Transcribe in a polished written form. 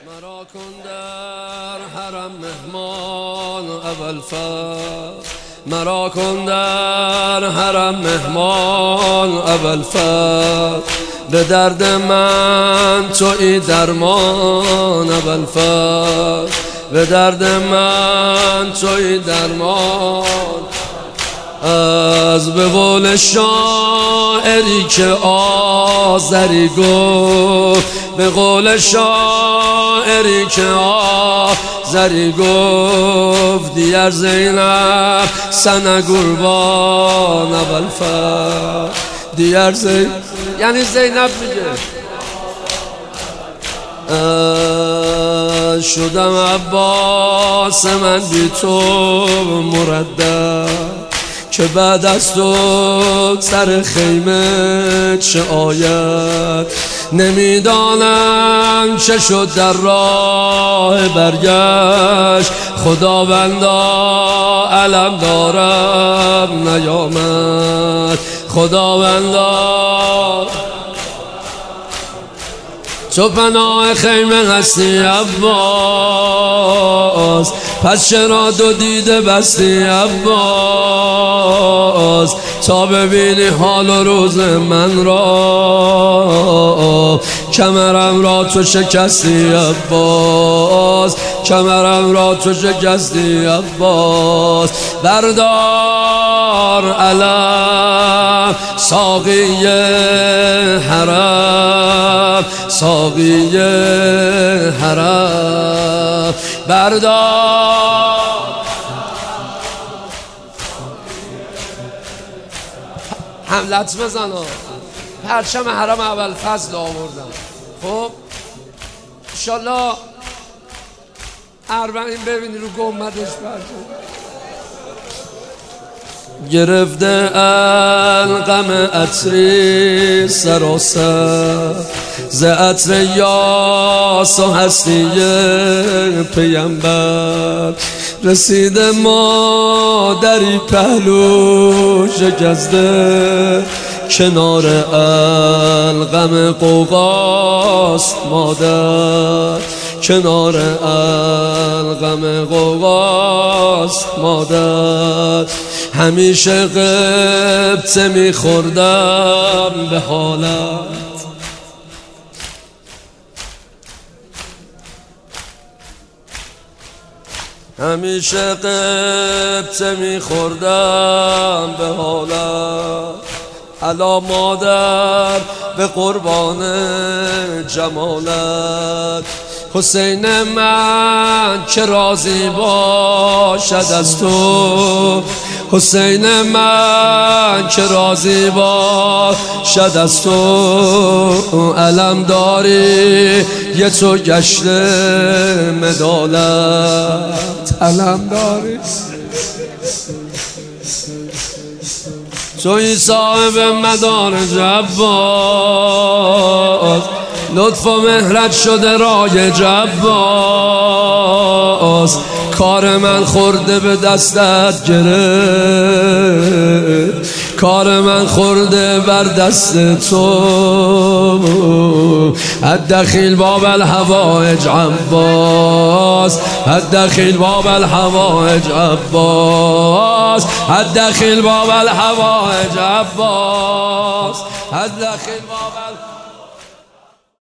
مرا کن در حرم مهمان ابوالفضل، مرا کن در حرم مهمان ابوالفضل، به درد من تویی درمان ابوالفضل، به درد من تویی درمان. از به قول شاعری که آذری گفت، به قول شاعری که آذری گفت، دیگر زینب سنه قربان ابوالفضل، دیگر زینب یعنی زینب میگه شدم عباس من بی تو مردد، که بعد از تو سر خیمه چه آید، نمیدانم چه شد در راه برگشت، خداوندا علم دارم نیامد، خداوندا تو پناه خیمه هستی عباس، پس چرا دو دیده بستی عباس، تا ببینی حال و روز من را، کمرم را تو شکستی عباس، کمرم را تو شکستی عباس. بردار علم ساقی حرم، ساقی حرم، بردار حملت بزن پرچم حرم ابوالفضل آوردم. خب انشالله اربعین ببینی رو گمدش پرچم گرفته القم عطری سراسر، ز عطر یاس و هستی پیمبر، رسیده مادری پهلو شکسته، کنار القم قوقاست مادر، کنار القم قوقاست مادر. همیشه قبطه میخوردم به حالت، همیشه قبطه میخوردم به حالت. الا مادر به قربان جمالت، حسین من که راضی باشد از تو، حسین من که راضی باشد از تو، علم داری یه تو گشته مدالت، علم داری توی صاحب مدارج عباس، لطف و مهرت شده رایج عباس، کار من خورده به دستت گرفت، کار من خورده بر دست تو، الدخیل باب الحوائج عباس، الدخیل باب الحوائج عباس، الدخیل باب الحوائج عباس، الدخیل باب